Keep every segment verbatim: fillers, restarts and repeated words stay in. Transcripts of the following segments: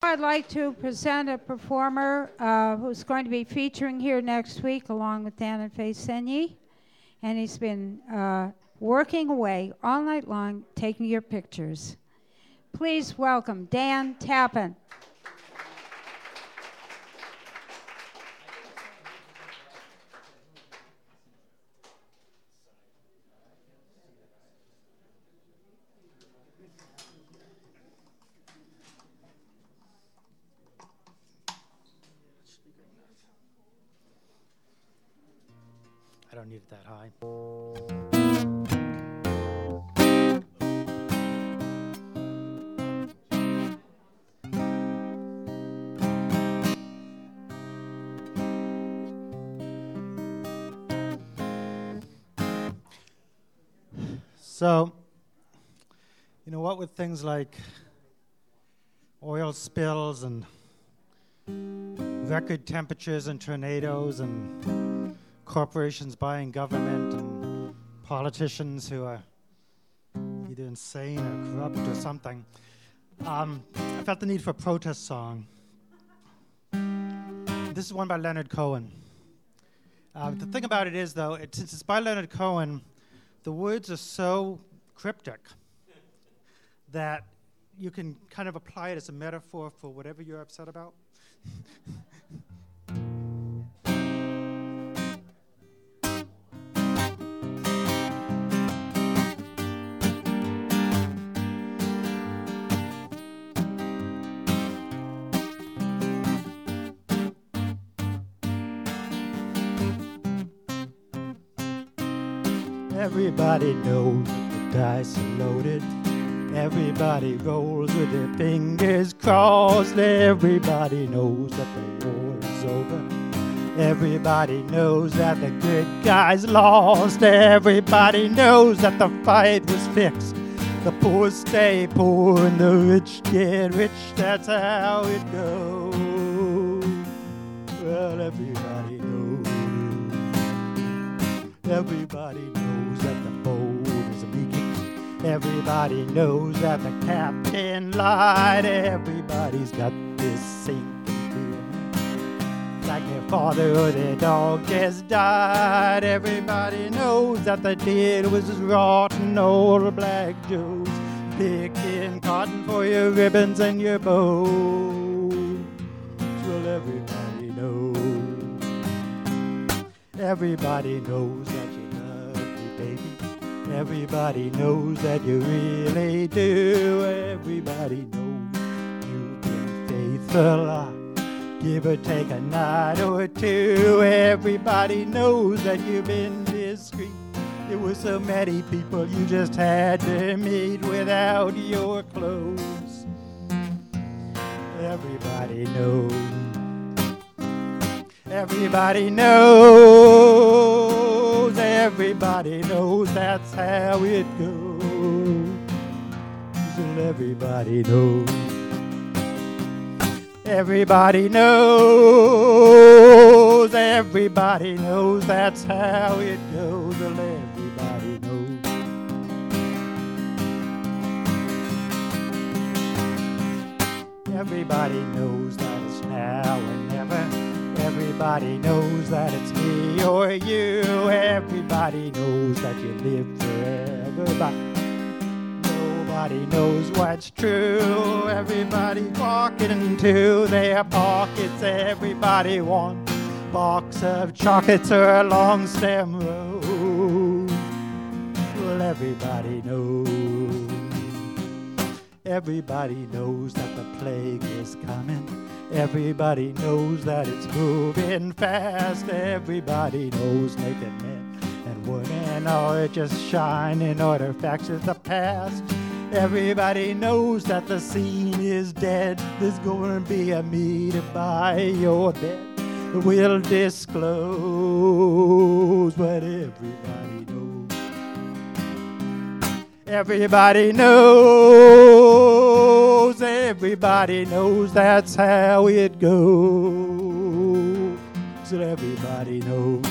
I'd like to present a performer uh, who's going to be featuring here next week along with Dan and Faye Senyi. And he's been uh, working away all night long taking your pictures. Please welcome Dan Tappan. I don't need it that high. So, you know, what with things like oil spills and record temperatures and tornadoes and corporations buying government and politicians who are either insane or corrupt or something, um, I felt the need for a protest song. This is one by Leonard Cohen. Uh, the thing about it is, though, it, since it's by Leonard Cohen, the words are so cryptic that you can kind of apply it as a metaphor for whatever you're upset about. Everybody knows that the dice are loaded. Everybody rolls with their fingers crossed. Everybody knows that the war is over. Everybody knows that the good guys lost. Everybody knows that the fight was fixed. The poor stay poor and the rich get rich. That's how it goes. Well, everybody knows. Everybody knows that the boat is leaking. Everybody knows that the captain lied. Everybody's got this sinking feeling, like their father or their dog just died. Everybody knows that the deal was rotten. Old Black Joe's picking cotton for your ribbons and your bows. Well, everybody knows. Everybody knows that you love me, baby. Everybody knows that you really do. Everybody knows you've been faithful. I give or take a night or two. Everybody knows that you've been discreet. There were so many people you just had to meet without your clothes. Everybody knows. Everybody knows, everybody knows that's how it goes. Well, everybody knows. Everybody knows, everybody knows that's how it goes. Well, everybody knows. Everybody knows that it's now and never. Everybody knows that it's me or you. Everybody knows that you live forever, but nobody knows what's true. Everybody walking into their pockets. Everybody wants a box of chocolates or a long stem rose. Well, everybody knows. Everybody knows that the plague is coming. Everybody knows that it's moving fast. Everybody knows naked men and women are just shining artifacts of the past. Everybody knows that the scene is dead. There's going to be a meter by your bed. We'll disclose what everybody knows. Everybody knows, everybody knows that's how it goes. So everybody knows.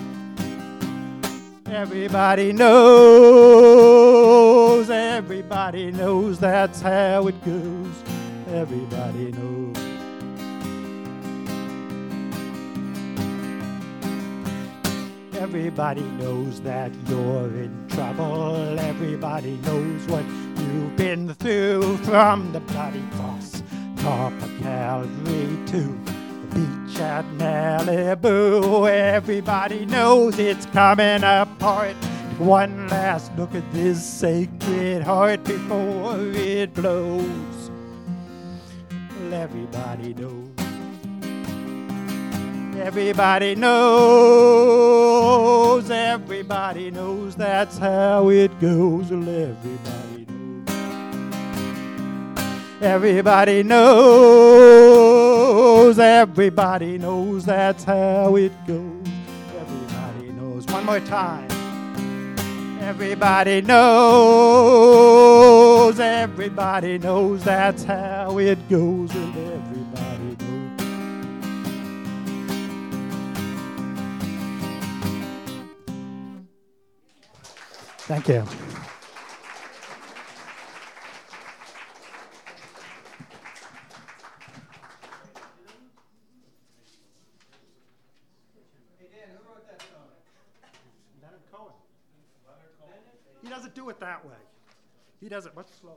Everybody knows, everybody knows that's how it goes. everybody knows. Everybody knows that you're in trouble. Everybody knows what you've been through, from the bloody cross, top of Calvary to the beach at Malibu. Everybody knows it's coming apart. One last look at this sacred heart before it blows. Well, everybody knows. Everybody knows, everybody knows that's how it goes. Well, everybody knows. Everybody knows, everybody knows that's how it goes. Everybody knows. One more time. Everybody knows, everybody knows that's how it goes. Well, everybody knows. Thank you. Leonard Cohen. He doesn't do it that way. He does it much slower.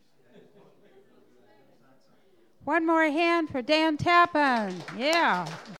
One more hand for Dan Tappan. Yeah.